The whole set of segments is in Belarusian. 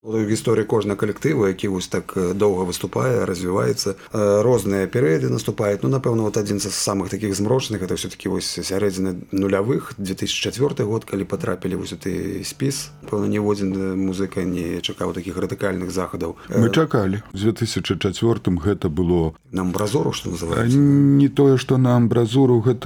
Гісторыя кожнага калектыву, які вось так доўга выступае, развіваецца, розныя перыяды наступаюць. Ну, напэўна, вот адзін з самых такіх змрочных, это ўсё-такі вось сярэдзіна нулявых, 2004 год, калі патрапілі вось у ты спіс. Пэўна, ніводзін музыка не чакаў такіх радыкальных захадаў. Мы чакалі. У 2004 гэта было... На амбразуру, што называецца? Не тое, што на амбразуру, гэта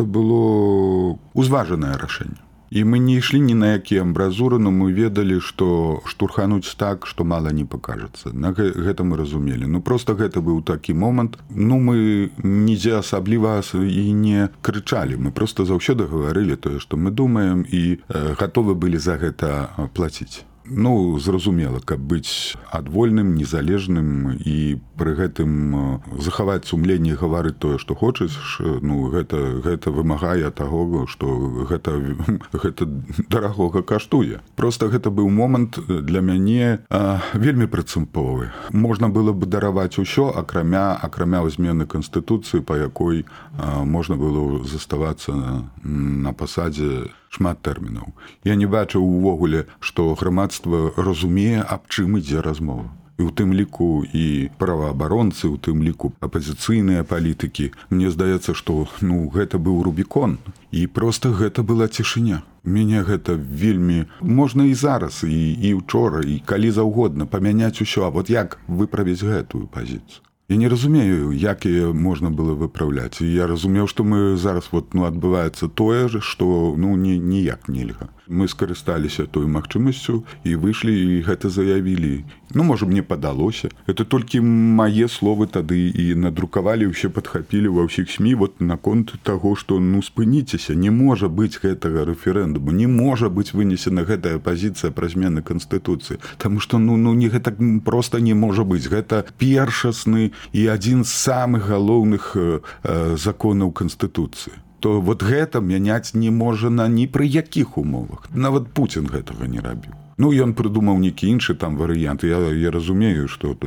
было узважанае рашэнне. І мы не ішлі ні на якія амбразуры, но мы ведалі, што штурхануць так, што мала не пакажацца. Гэта мы разумелі. Ну, проста гэта быў такі момант. Ну, мы нідзе асабліва і не крычалі. Мы проста заўсёды гаварылі тое, што мы думаем, і гатовы былі за гэта плаціць. Ну, зразумела, каб быць адвольным, незалежным і пры гэтым захаваць сумленне і гаварыць тое, што хочаш, ну, гэта вымагае таго, што гэта дарагога каштуе. Проста гэта быў момант для мяне вельмі прынцыповы. Можна было б дараваць усё, акрамя змены Канстытуцыі, па якой можна было заставацца на пасадзе шмат тэрмінаў. Я не бачыў увогуле, што грамадства разумее, аб чым ідзе размова. І ў тым ліку і праваабаронцы, у тым ліку апазіцыйныя палітыкі. Мне здаецца, што гэта быў Рубікон. І проста гэта была цішыня. Мяне гэта вельмі... Можна і зараз, і ўчора, і калі заўгодна памяняць усё. А вот як выправіць гэтую пазіцыю? Я не разумею, як яе можна было выпраўляць. І я разумеў, што мы зараз адбываецца тое ж, што ніяк нельга. Мы скарысталіся той магчымасцю і выйшлі, і гэта заявілі. Ну, можа, мне падалося. Это толькі мае словы тады і надрукавалі, ўсе падхапілі ва ўсіх СМІ наконт таго, што спыніцеся, не можа быць гэтага рэферэндуму, не можа быць вынесена гэтая пазіцыя пра змены Канстытуцыі. Таму што гэта проста не можа быць. Гэта першасны і адзін з самых галоўных законаў Канстытуцыі. То вот гэта мяняць не можа ні пры якіх умовах. Нават Пуцін гэтага не рабіў. Ну, ён прыдумаў нейкі іншы там варыянт. Я разумею, што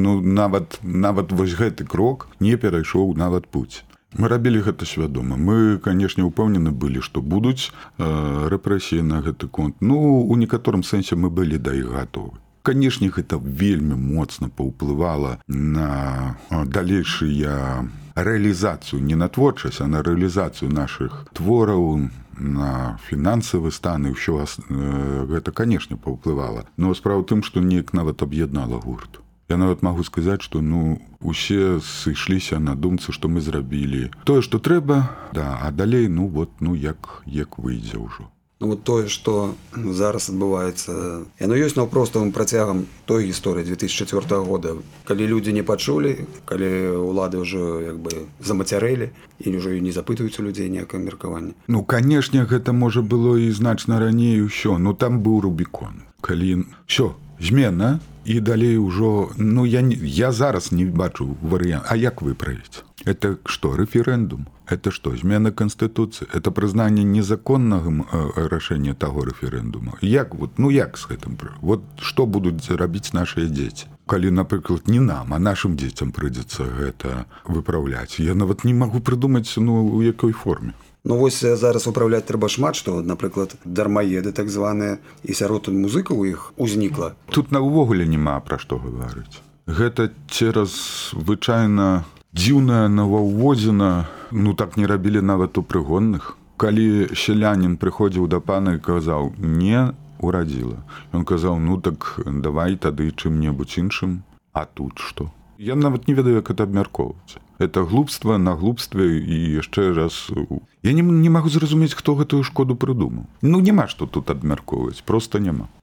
нават вось гэты крок не перайшоў нават Пуцін. Мы рабілі гэта свядома. Мы, канешне, упэўнены былі, што будуць рэпрэсіі на гэты конт. Ну, у некаторым сэнсе мы былі да іх гатовы. Канешне, гэта вельмі моцна паўплывала на далейшыя рэалізацыю, не на творчасць, а на рэалізацыю нашых твораў, на фінансавы стан і ўсё гэта, канешне, паўплывала. Но справа ў тым, што неяк нават аб'яднала гурт. Я нават магу сказаць, што усе сышліся на думцы, што мы зрабілі тое, што трэба, а далей, як выйдзе ўжо. Ну, вот тое, што зараз адбываецца, яно ёсць наўпроставым працягам той гісторыі 2004 года, калі людзі не пачулі, калі ўлады ўжо замацярэлі і ўжо не запытваюць у людзей ніякае меркаванне. Ну, канешне, гэта можа было і значна раней усё, там быў Рубікон. Калі ўсё, змена, і далей ўжо, я зараз не бачу варыянт. А як выправіць? Это што, рэферэндум? Это што, змена Канстытуцыі? Это прызнанне незаконнага рашэння таго рэферэндума? Як з гэтым? Вот што будуць рабіць нашыя дзеці? Калі, напрыклад, не нам, а нашым дзецям прыйдзецца гэта выпраўляць. Я нават не магу прыдумаць, у якой форме. Ну, вось зараз выпраўляць трэба шмат, што, напрыклад, дармаеды так званыя, і сярод музыкаў іх узнікла. Тут увогуле няма пра што гаварыць. Гэта цераз звычайна дзіўная новаўводзіна, так не рабілі нават у прыгонных. Калі селянін прыходзіў да пана і казаў, не урадзіла. Ён казаў, так давай тады чым-небудзь іншым, а тут што? Я нават не ведаю, як это абмяркоўваць. Это глупства на глупстве і яшчэ раз... Я не магу зразумець, хто гэтую шкоду прыдумаў. Няма што тут абмяркоўваць, проста няма.